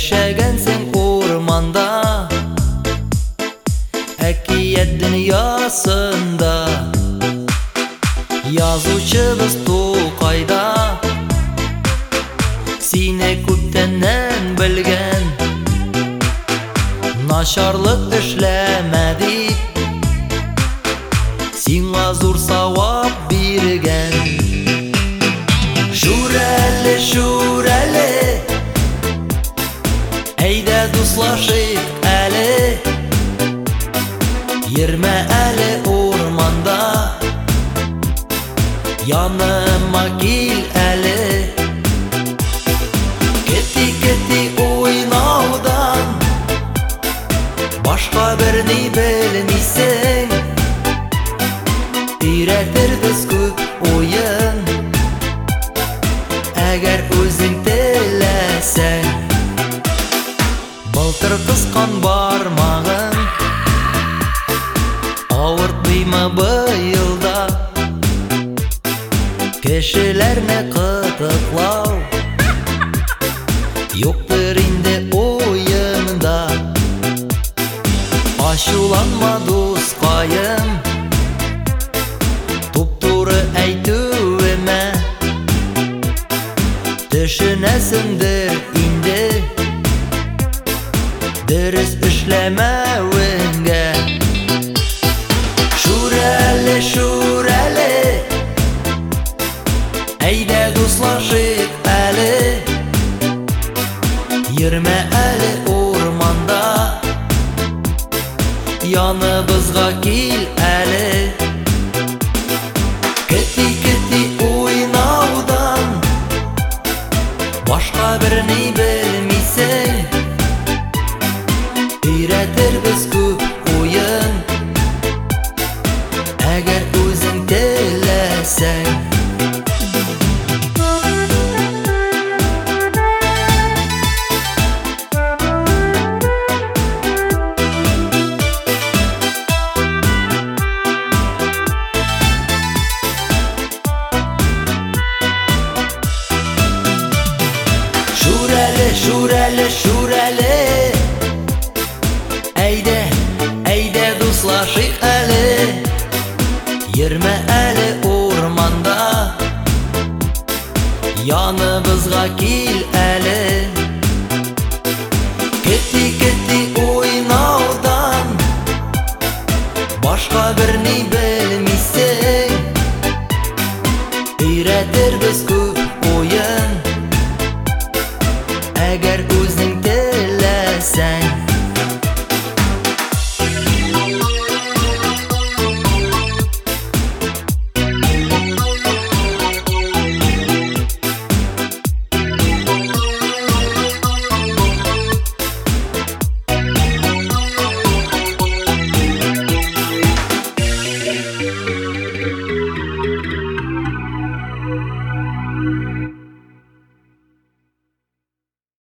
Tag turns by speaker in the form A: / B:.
A: Яшәгәнсең урманда, әкият дөньясында. Язучыбыз Тукайда сине күптәннән белгән, начарлык эшләмә дип сиңа зур савап биргән. Шүрәле, шүрәле, әйдә дуслашыйк әле, йөрмә әле урманда, яныма кил әле. Кети-кети уйнаудан башка берни белмисең, өйрәтербез күп уен, әгәр үзең теләсәң. Былтыр кыскан бармагың авыртмыймы быелда? Кешеләрне кытыклау юктыр инде уенда. Ачуланма дускаем, туп-туры әйтүемә төшенәсеңдер инде дөрес эшләмәвеңгә. Шүрәле, шүрәле, әйдә дуслашыйк әле, йөрмә әле урманда, яныбызга кил әле. Кети-кети уйнаудан башка берни белмисең, өйрәтербез күп уен, әгәр үзең теләсәң. Шүрәле, шүрәле, шүрәле, әйдә, әйдә дуслашыйк әле, йөрмә әле урманда, яныбызга кил әле. Кети-кети уйнаудан башка берни